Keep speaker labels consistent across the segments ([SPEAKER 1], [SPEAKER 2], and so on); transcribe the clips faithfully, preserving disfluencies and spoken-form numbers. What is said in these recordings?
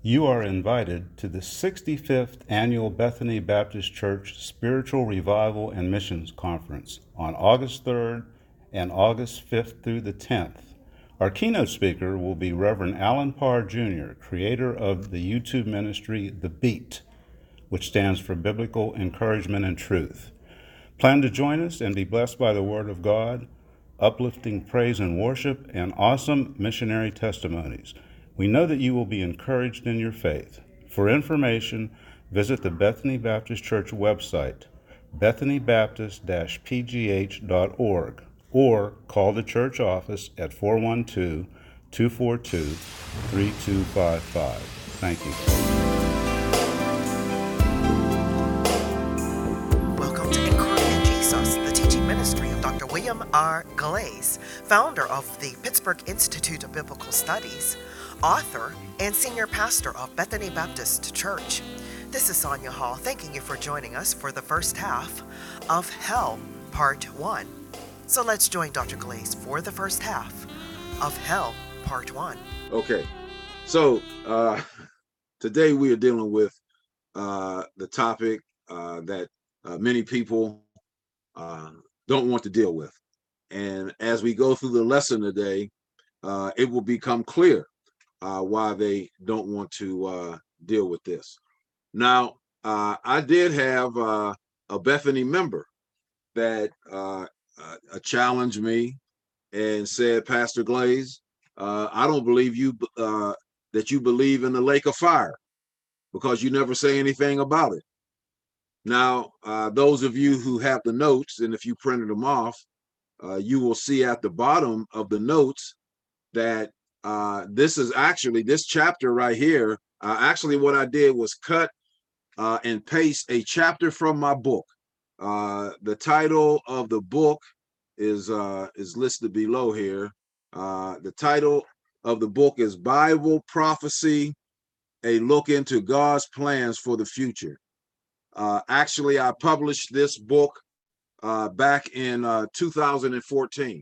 [SPEAKER 1] You are invited to the sixty-fifth Annual Bethany Baptist Church Spiritual Revival and Missions Conference on August third and August fifth through the tenth. Our keynote speaker will be Reverend Alan Parr Junior, creator of the YouTube ministry The Beat, which stands for Biblical Encouragement and Truth. Plan to join us and be blessed by the Word of God, uplifting praise and worship, and awesome missionary testimonies. We know that you will be encouraged in your faith. For information, visit the Bethany Baptist Church website, bethany baptist dash p g h dot org, or call the church office at four one two, two four two, three two five five. Thank you.
[SPEAKER 2] Welcome to Encouraging Jesus, the teaching ministry of Doctor William R. Glaze, founder of the Pittsburgh Institute of Biblical Studies, author, and senior pastor of Bethany Baptist Church. This is Sonia Hall, thanking you for joining us for the first half of Hell, Part one. So let's join Doctor Glaze for the first half of Hell, Part one.
[SPEAKER 3] Okay, so uh, today we are dealing with uh, the topic uh, that uh, many people uh, don't want to deal with. And as we go through the lesson today, uh, it will become clear uh, why they don't want to uh, deal with this. Now, uh, I did have uh, a Bethany member that uh, uh, challenged me and said, Pastor Glaze, uh, I don't believe you uh, that you believe in the lake of fire because you never say anything about it. Now, uh, those of you who have the notes, and if you printed them off, uh, you will see at the bottom of the notes that uh, this is actually, this chapter right here, uh, actually what I did was cut uh, and paste a chapter from my book. Uh, the title of the book is uh, is listed below here. Uh, the title of the book is Bible Prophecy, A Look into God's Plans for the Future. Uh, actually, I published this book uh, back in uh, two thousand fourteen.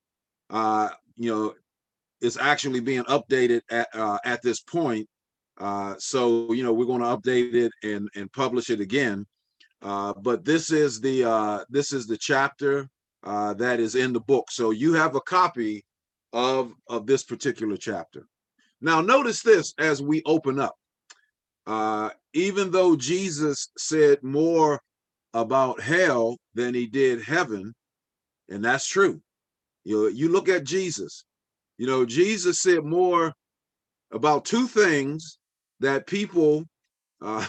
[SPEAKER 3] Uh, you know, it's actually being updated at uh, at this point. Uh, so, you know, we're going to update it and, and publish it again. Uh, but this is the uh, this is the chapter uh, that is in the book. So you have a copy of, of this particular chapter. Now, notice this as we open up. Uh, even though Jesus said more about hell than he did heaven, and that's true. You know, you look at Jesus, you know, Jesus said more about two things that people uh,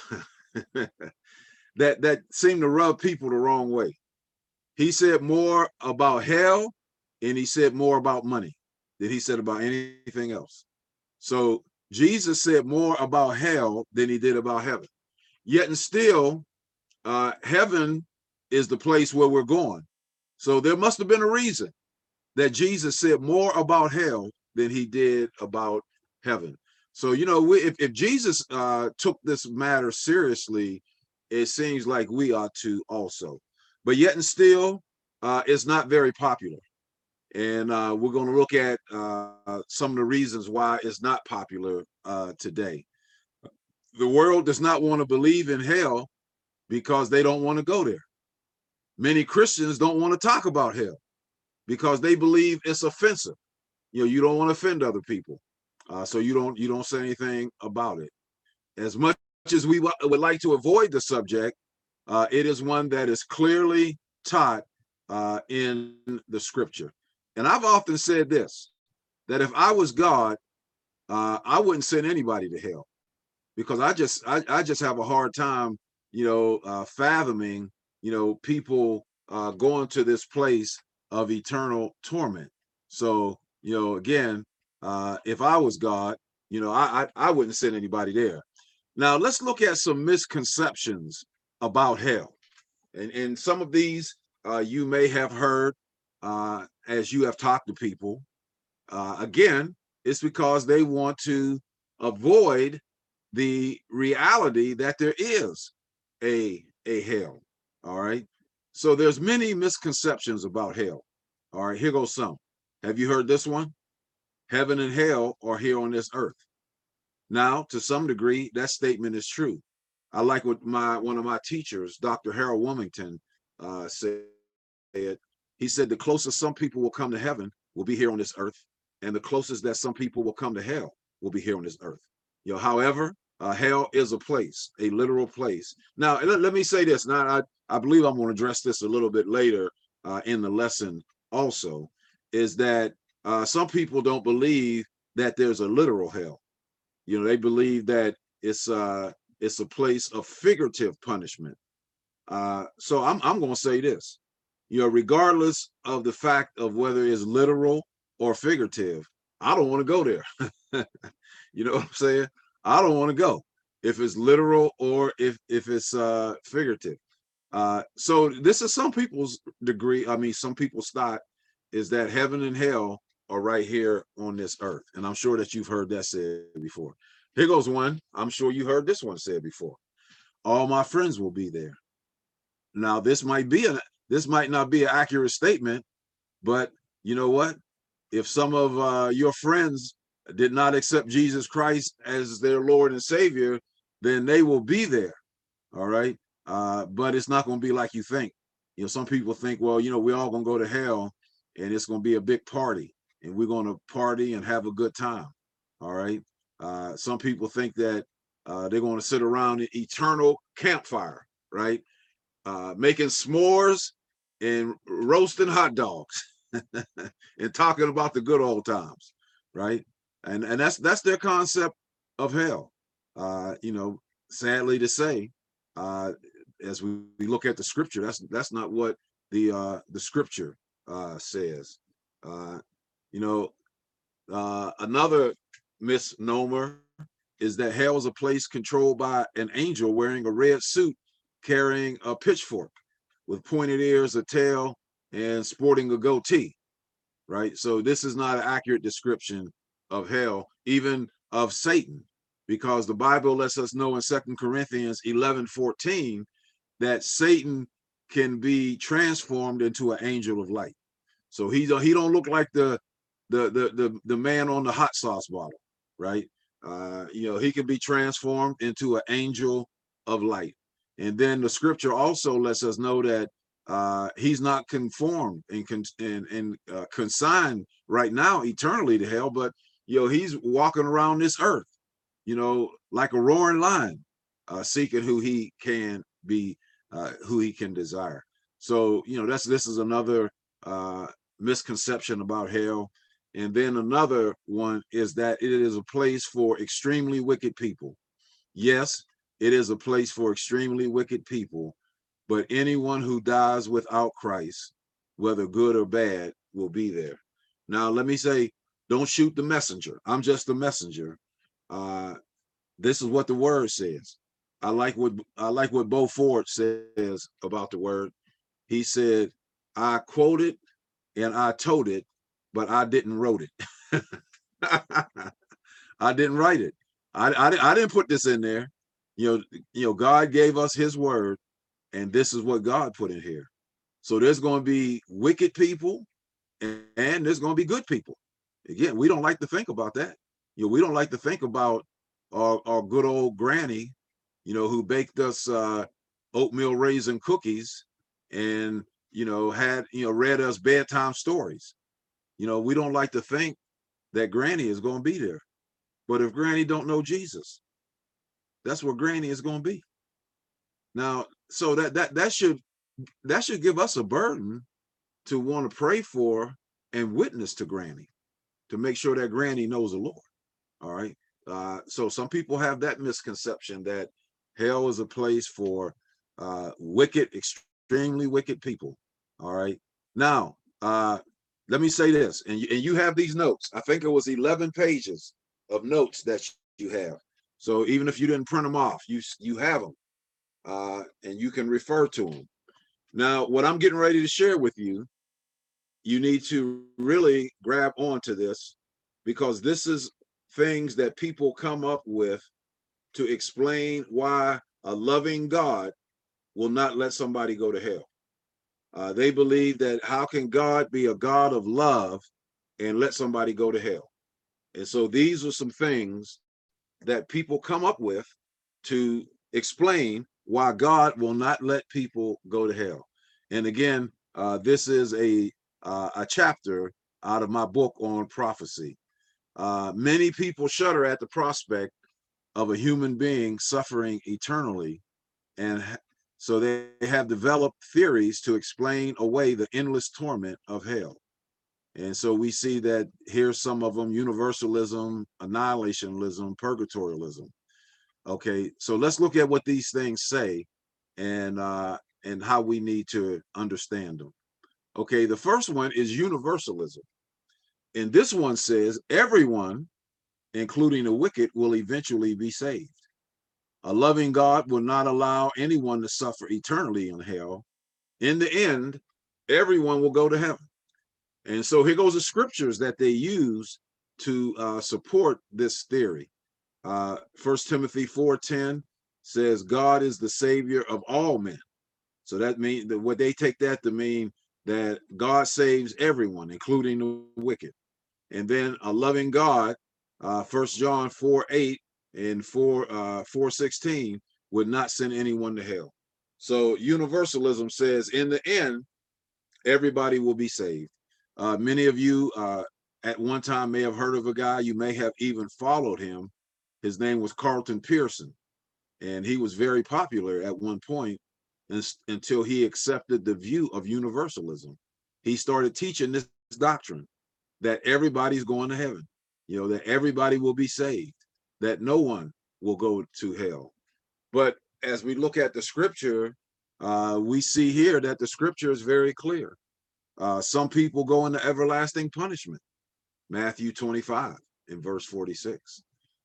[SPEAKER 3] that that seem to rub people the wrong way. He said more about hell, and he said more about money than he said about anything else. So Jesus said more about hell than he did about heaven. Yet and still, uh, heaven is the place where we're going. So there must have been a reason that Jesus said more about hell than he did about heaven. So, you know, we, if, if Jesus uh, took this matter seriously, it seems like we ought to also. But yet and still, uh, it's not very popular. And uh, we're going to look at uh, some of the reasons why it's not popular uh, today. The world does not want to believe in hell because they don't want to go there. Many Christians don't want to talk about hell because they believe it's offensive. You know, you don't want to offend other people, uh, so you don't you don't say anything about it. As much as we w- would like to avoid the subject, uh, it is one that is clearly taught uh, in the scripture. And I've often said this, that if I was God, uh, I wouldn't send anybody to hell because I just I, I just have a hard time, you know, uh, fathoming, you know, people uh, going to this place of eternal torment. So, you know, again, uh, if I was God, you know, I, I I wouldn't send anybody there. Now, let's look at some misconceptions about hell. And, and some of these uh, you may have heard uh, as you have talked to people. Uh, again, it's because they want to avoid the reality that there is a, a hell. All right. So there's many misconceptions about hell. All right, here goes some. Have you heard this one? Heaven and hell are here on this earth. Now, to some degree, that statement is true. I like what my one of my teachers, Doctor Harold Wilmington, uh, said. He said the closest some people will come to heaven will be here on this earth, and the closest that some people will come to hell will be here on this earth. You know, however, uh, hell is a place, a literal place. Now, let, let me say this. Now, I, I believe I'm going to address this a little bit later uh, in the lesson also, is that uh, some people don't believe that there's a literal hell. You know, they believe that it's uh, it's a place of figurative punishment. Uh, so I'm I'm going to say this. You know, regardless of the fact of whether it's literal or figurative, I don't want to go there. You know what I'm saying? I don't want to go if it's literal or if if it's uh, figurative. Uh, so this is some people's degree. I mean, some people's thought is that heaven and hell are right here on this earth, and I'm sure that you've heard that said before. Here goes one. I'm sure you heard this one said before. All my friends will be there. Now, this might be a this might not be an accurate statement, but you know what? If some of uh, your friends did not accept Jesus Christ as their Lord and Savior, then they will be there. All right. Uh, but it's not going to be like you think. You know, some people think, well, you know, we're all going to go to hell and it's going to be a big party and we're going to party and have a good time. All right. Uh, some people think that uh, they're going to sit around an eternal campfire, right? Uh, making s'mores and roasting hot dogs and talking about the good old times, right? And and that's that's their concept of hell. Uh, you know, sadly to say, uh, as we, we look at the scripture, that's that's not what the uh, the scripture uh, says. Uh, you know, uh, another misnomer is that hell is a place controlled by an angel wearing a red suit, carrying a pitchfork with pointed ears, a tail, and sporting a goatee, right? So this is not an accurate description of hell, even of Satan, because the Bible lets us know in Second Corinthians eleven fourteen that Satan can be transformed into an angel of light. So he don't, he don't look like the, the, the, the, the man on the hot sauce bottle, right? Uh, you know, he can be transformed into an angel of light. And then the scripture also lets us know that uh, he's not conformed and con and, and uh, consigned right now eternally to hell, but you know, he's walking around this earth, you know, like a roaring lion, uh, seeking who he can be, uh, who he can desire. So you know, that's this is another uh, misconception about hell. And then another one is that it is a place for extremely wicked people. Yes, it is a place for extremely wicked people, but anyone who dies without Christ, whether good or bad, will be there. Now, let me say, don't shoot the messenger. I'm just the messenger. Uh, this is what the word says. I like what I like what Bo Ford says about the word. He said, I quoted and I told it, but I didn't wrote it. I didn't write it. I, I, I didn't put this in there. You know, you know, God gave us his word, and this is what God put in here. So there's going to be wicked people and, and there's going to be good people. Again, we don't like to think about that. You know, we don't like to think about our, our good old granny, you know, who baked us uh, oatmeal raisin cookies and, you know, had, you know, read us bedtime stories. You know, we don't like to think that granny is going to be there. But if granny don't know Jesus, that's where granny is going to be. Now, so that that that should that should give us a burden to want to pray for and witness to granny, to make sure that granny knows the Lord. All right. Uh, so some people have that misconception that hell is a place for uh, wicked, extremely wicked people. All right. Now, uh, let me say this, and you, and you have these notes. I think it was eleven pages of notes that you have. So even if you didn't print them off, you you have them, uh, and you can refer to them. Now, what I'm getting ready to share with you, you need to really grab onto this, because this is things that people come up with to explain why a loving God will not let somebody go to hell. Uh, they believe that how can God be a God of love and let somebody go to hell? And so these are some things that people come up with to explain why God will not let people go to hell. And again, uh, this is a uh, a chapter out of my book on prophecy. Uh, many people shudder at the prospect of a human being suffering eternally, and so they have developed theories to explain away the endless torment of hell. And so we see that here's some of them: universalism, annihilationism, purgatorialism. Okay, so let's look at what these things say and uh, and how we need to understand them. Okay, the first one is universalism. And this one says everyone, including the wicked, will eventually be saved. A loving God will not allow anyone to suffer eternally in hell. In the end, everyone will go to heaven. And so here goes the scriptures that they use to uh, support this theory. Uh, First Timothy four ten says God is the savior of all men. So that means that what they take that to mean that God saves everyone, including the wicked. And then a loving God, uh, First John four eight and four uh, four sixteen would not send anyone to hell. So universalism says in the end, everybody will be saved. Uh, many of you uh, at one time may have heard of a guy. You may have even followed him. His name was Carlton Pearson, and he was very popular at one point until he accepted the view of universalism. He started teaching this doctrine that everybody's going to heaven, you know, that everybody will be saved, that no one will go to hell. But as we look at the scripture, uh, we see here that the scripture is very clear. Uh, some people go into everlasting punishment. Matthew twenty-five in verse forty-six.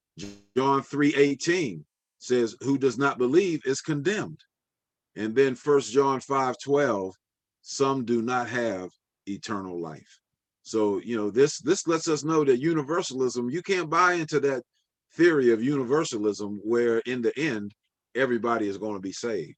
[SPEAKER 3] John three eighteen says, who does not believe is condemned. And then First John five twelve, some do not have eternal life. So, you know, this this lets us know that universalism, you can't buy into that theory of universalism where in the end, everybody is going to be saved.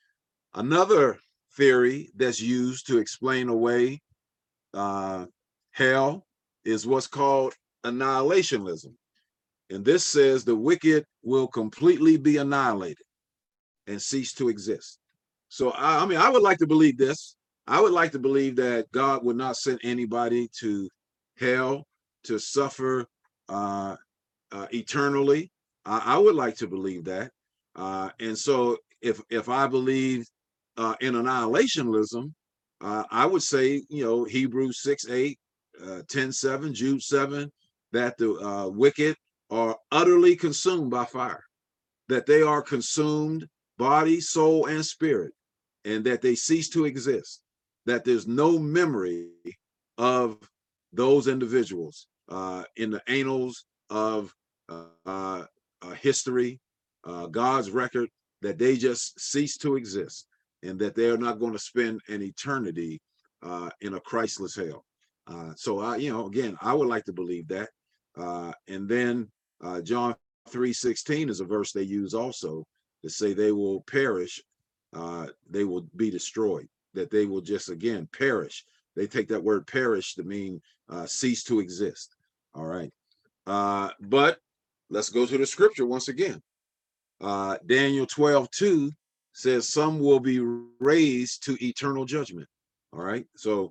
[SPEAKER 3] Another theory that's used to explain away uh, hell is what's called annihilationism. And this says the wicked will completely be annihilated and cease to exist. So, I, I mean, I would like to believe this. I would like to believe that God would not send anybody to hell to suffer uh, uh, eternally. I, I would like to believe that. Uh, and so if if I believe uh, in annihilationism, uh, I would say, you know, Hebrews six eight, uh, ten seven, Jude seven, that the uh, wicked are utterly consumed by fire, that they are consumed body, soul, and spirit, and that they cease to exist, that there's no memory of those individuals uh, in the annals of uh, uh, uh, history, uh, God's record, that they just cease to exist, and that they're not going to spend an eternity uh, in a Christless hell. Uh, so, I, you know, again, I would like to believe that. Uh, and then uh, John three sixteen is a verse they use also to say they will perish, uh, they will be destroyed, that they will just, again, perish. They take that word perish to mean uh, cease to exist. All right. Uh, but let's go to the scripture once again. Uh, Daniel twelve two says some will be raised to eternal judgment. All right. So,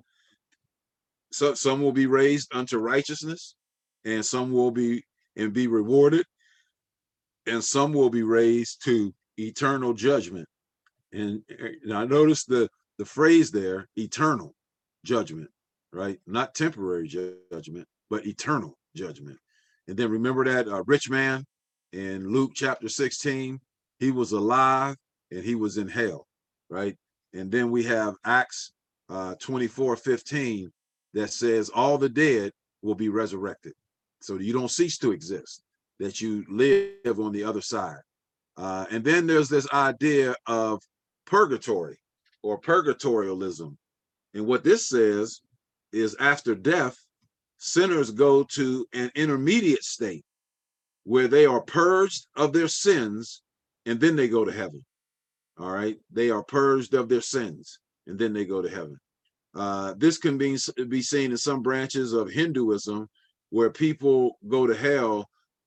[SPEAKER 3] so some will be raised unto righteousness, and some will be and be rewarded, and some will be raised to eternal judgment. And, and I noticed the the phrase there, eternal judgment, right? Not temporary judgment, but eternal judgment. And then remember that uh, rich man in Luke chapter sixteen, he was alive and he was in hell, right? And then we have Acts uh, twenty-four fifteen that says all the dead will be resurrected. So you don't cease to exist, that you live on the other side. Uh, and then there's this idea of purgatory or purgatorialism. And what this says is after death, sinners go to an intermediate state where they are purged of their sins, and then they go to heaven. All right. They are purged of their sins, and then they go to heaven. Uh, this can be, be seen in some branches of Hinduism where people go to hell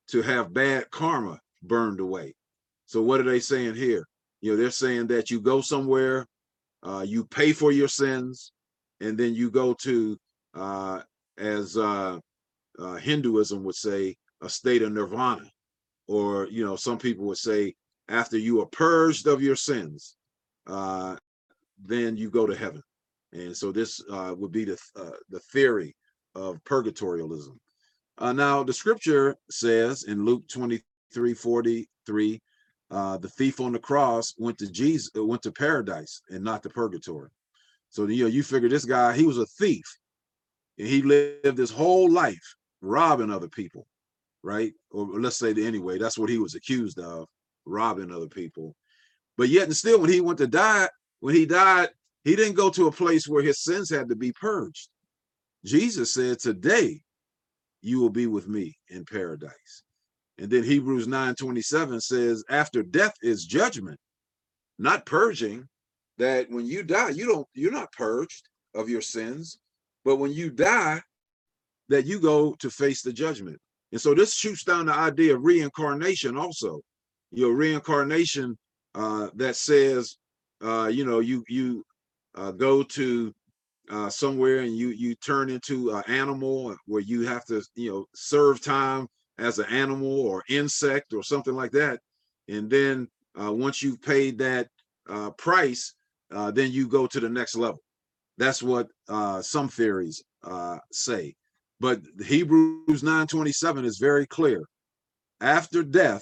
[SPEAKER 3] to have bad karma burned away. So what are they saying here? You know, they're saying that you go somewhere, uh, you pay for your sins, and then you go to, uh, as uh, uh, Hinduism would say, a state of nirvana. Or, you know, some people would say, after you are purged of your sins, uh, then you go to heaven. And so this uh, would be the, uh, the theory of purgatorialism. Uh, now, the scripture says in Luke twenty-three forty-three, uh, the thief on the cross went to Jesus, went to paradise and not to purgatory. So, you know, you figure this guy, he was a thief, and he lived his whole life robbing other people, right? Or let's say that anyway, that's what he was accused of, robbing other people. But yet and still, when he went to die, when he died, he didn't go to a place where his sins had to be purged. Jesus said, today you will be with me in paradise. And then Hebrews nine twenty-seven says, after death is judgment, not purging. That when you die, you don't, you're not purged of your sins, but when you die, that you go to face the judgment. And so this shoots down the idea of reincarnation also. Your reincarnation uh, that says, uh, you know, you you uh, go to uh, somewhere and you you turn into an animal where you have to, you know, serve time as an animal or insect or something like that. And then uh, once you've paid that uh, price, uh, then you go to the next level. That's what uh, some theories uh, say. But Hebrews nine twenty-seven is very clear. After death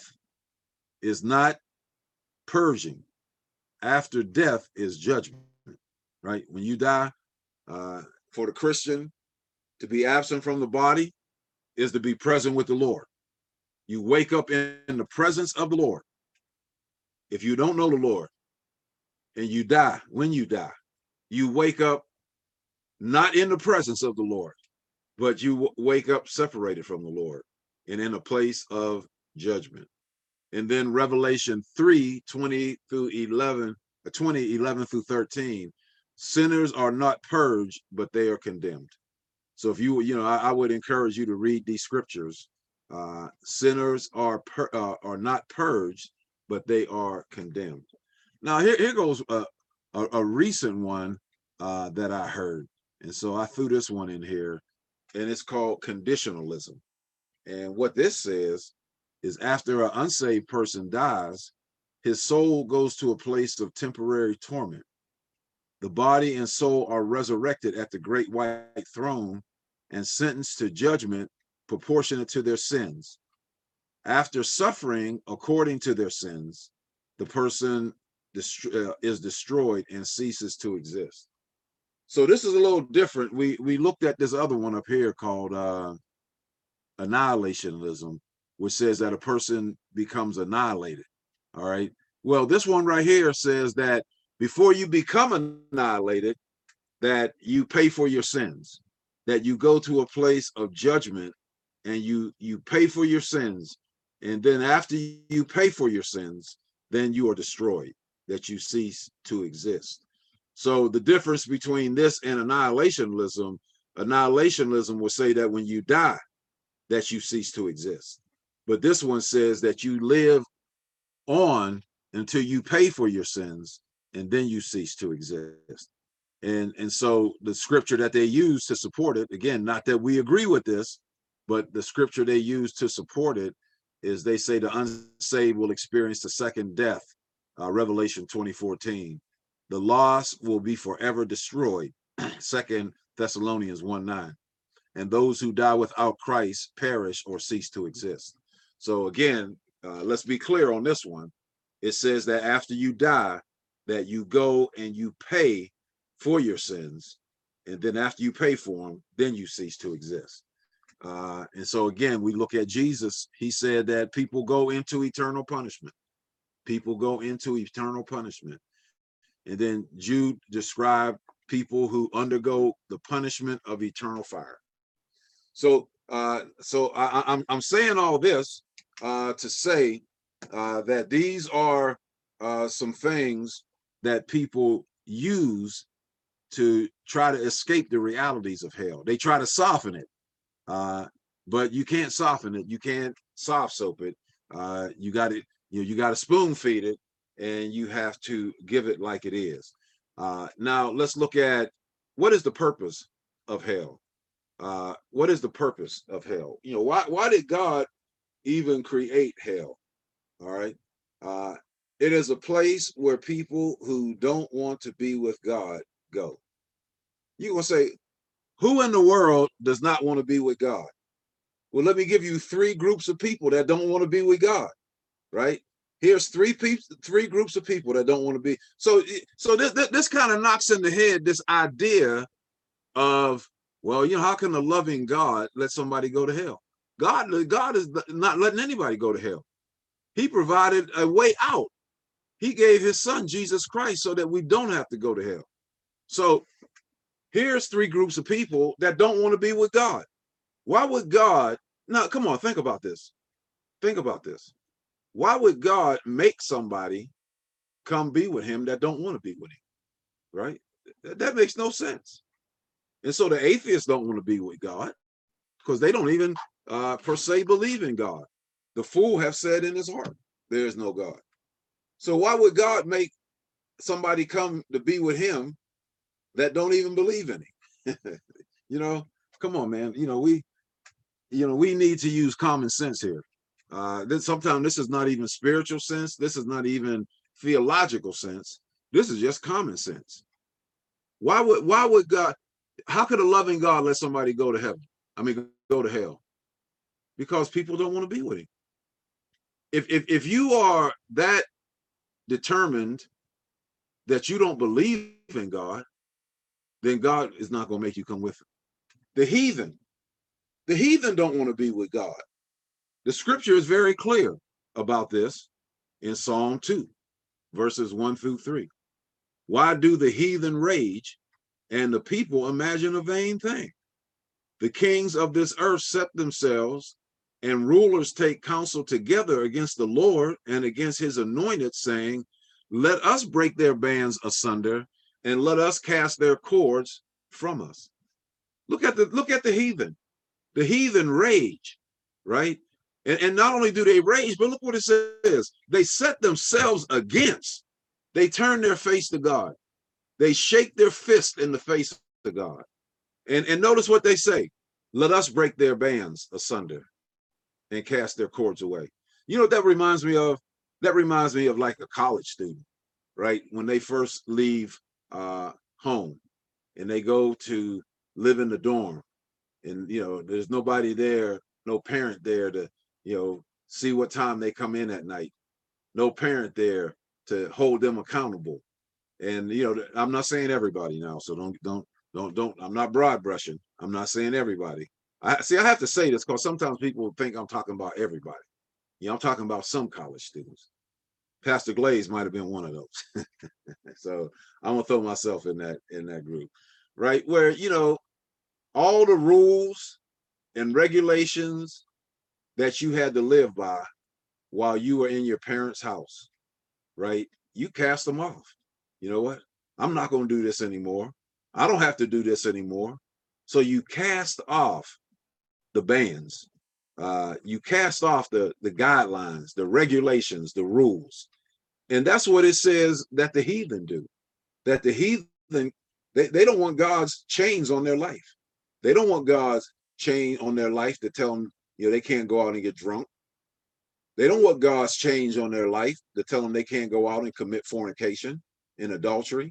[SPEAKER 3] is not purging. After death is judgment, right? When you die, uh, for the Christian, to be absent from the body is to be present with the Lord. You wake up in, in the presence of the Lord. If you don't know the Lord and you die, when you die, you wake up not in the presence of the Lord, but you wake up separated from the Lord and in a place of judgment. And then Revelation three twenty through eleven, twenty, eleven through thirteen, sinners are not purged, but they are condemned. So if you, you know, I, I would encourage you to read these scriptures. Uh, sinners are per, uh, are not purged, but they are condemned. Now here, here goes a, a, a recent one uh, that I heard. And so I threw this one in here, and it's called conditionalism. And what this says is after an unsaved person dies, his soul goes to a place of temporary torment. The body and soul are resurrected at the great white throne and sentenced to judgment proportionate to their sins. After suffering according to their sins, the person dest- uh, is destroyed and ceases to exist. So this is a little different. We we looked at this other one up here called uh, annihilationism, which says that a person becomes annihilated. All right. Well, this one right here says that before you become annihilated, that you pay for your sins, that you go to a place of judgment and you you pay for your sins. And then after you pay for your sins, then you are destroyed, that you cease to exist. So the difference between this and annihilationism, annihilationism will say that when you die, that you cease to exist. But this one says that you live on until you pay for your sins, and then you cease to exist. And, and so the scripture that they use to support it, again, not that we agree with this, but the scripture they use to support it is they say the unsaved will experience the second death, uh, Revelation twenty fourteen. The lost will be forever destroyed, Second Thessalonians one nine. And those who die without Christ perish or cease to exist. So again, uh, let's be clear on this one. It says that after you die, that you go and you pay for your sins. And then after you pay for them, then you cease to exist. Uh, and so again, we look at Jesus. He said that people go into eternal punishment. People go into eternal punishment. And then Jude described people who undergo the punishment of eternal fire. So, uh, so I, I'm I'm saying all this uh, to say uh, that these are uh, some things that people use to try to escape the realities of hell. They try to soften it. Uh, but you can't soften it. You can't soft soap it. Uh, you got to, you know, you got to spoon feed it, and you have to give it like it is. Uh, now let's look at what is the purpose of hell. Uh, what is the purpose of hell? You know, why why did God even create hell? All right. Uh, it is a place where people who don't want to be with God go. You're going to say, who in the world does not want to be with God? Well, let me give you three groups of people that don't want to be with God, right? Here's three people, three groups of people that don't want to be. So, so this, this, this kind of knocks in the head this idea of, well, you know, how can a loving God let somebody go to hell? God, God is not letting anybody go to hell. He provided a way out. He gave his son, Jesus Christ, so that we don't have to go to hell. So here's three groups of people that don't want to be with God. Why would God, now come on, think about this. Think about this. Why would God make somebody come be with him that don't want to be with him, right? That, that makes no sense. And so the atheists don't want to be with God because they don't even uh, per se believe in God. The fool have said in his heart, there is no God. So why would God make somebody come to be with him that don't even believe in him? You know, come on, man. You know, we, you know, we need to use common sense here. Uh, then sometimes this is not even spiritual sense. This is not even theological sense. This is just common sense. Why would, why would God, how could a loving God let somebody go to heaven? I mean, go to hell? Because people don't want to be with him. If, if, if you are that determined that you don't believe in God, then God is not going to make you come with him. The heathen, the heathen don't want to be with God. The scripture is very clear about this in Psalm two, verses one through three. Why do the heathen rage and the people imagine a vain thing? The kings of this earth set themselves, and rulers take counsel together against the Lord and against his anointed, saying, let us break their bands asunder, and let us cast their cords from us. Look at the look at the heathen. The heathen rage, right? And, and not only do they rage, but look what it says. They set themselves against. They turn their face to God. They shake their fist in the face of God. And, and notice what they say. Let us break their bands asunder and cast their cords away. You know what that reminds me of? That reminds me of like a college student, right? When they first leave uh, home and they go to live in the dorm, and, you know, there's nobody there, no parent there to, you know, see what time they come in at night. No parent there to hold them accountable. And, you know, I'm not saying everybody now, so don't, don't, don't, don't, I'm not broad brushing. I'm not saying everybody. I see, I have to say this because sometimes people think I'm talking about everybody. You know, I'm talking about some college students. Pastor Glaze might have been one of those. So I'm gonna throw myself in that in that group, right? Where, you know, all the rules and regulations that you had to live by while you were in your parents' house, right? You cast them off. You know what? I'm not gonna do this anymore. I don't have to do this anymore. So you cast off the bans. Uh, you cast off the, the guidelines, the regulations, the rules. And that's what it says that the heathen do. That the heathen, they, they don't want God's chains on their life. They don't want God's chain on their life to tell them, you know, they can't go out and get drunk. They don't want God's chains on their life to tell them they can't go out and commit fornication and adultery.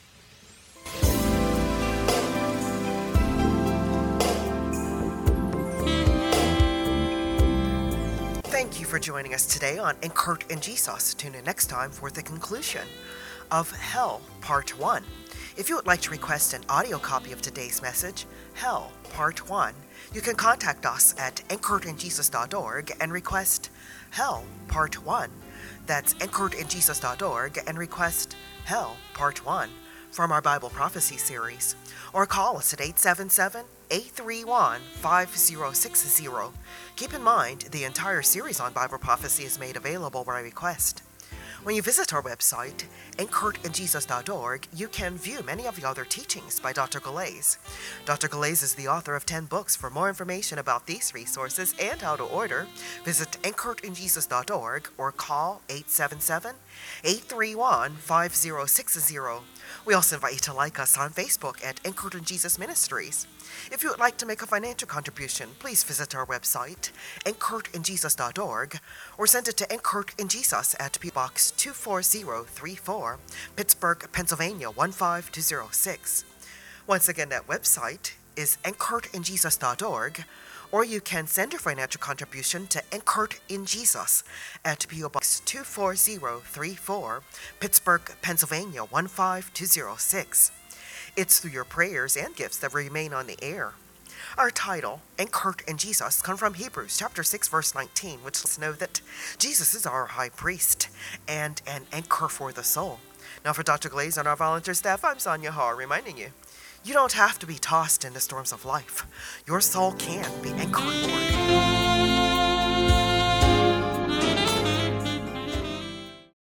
[SPEAKER 2] Thank you for joining us today on In Kurt and Jesus. Tune in next time for the conclusion of Hell Part one. If you would like to request an audio copy of today's message, Hell Part one, you can contact us at in kurt and jesus dot org and request Hell Part one. That's in kurt and jesus dot org and request Hell Part one from our Bible Prophecy series. Or call us at eight seven seven, eight three one, five zero six zero. Keep in mind, the entire series on Bible prophecy is made available by request. When you visit our website, anchored in jesus dot org, you can view many of the other teachings by Doctor Galais. Doctor Galais is the author of ten books. For more information about these resources and how to order, visit anchored in jesus dot org or call eight seven seven, eight three one, five zero six zero. We also invite you to like us on Facebook at Anchored in Jesus Ministries. If you would like to make a financial contribution, please visit our website, anchored in jesus dot org, or send it to Anchored in Jesus at P O Box two four zero three four, Pittsburgh, Pennsylvania one five two zero six. Once again, that website is anchored in jesus dot org, or you can send your financial contribution to Anchored in Jesus at P O Box two four zero three four, Pittsburgh, Pennsylvania one five two zero six. It's through your prayers and gifts that remain on the air. Our title, Anchored in Jesus, comes from Hebrews chapter six, verse nineteen, which lets us know that Jesus is our high priest and an anchor for the soul. Now for Doctor Galais and our volunteer staff, I'm Sonia Haar, reminding you, you don't have to be tossed in the storms of life. Your soul can be anchored, Lord.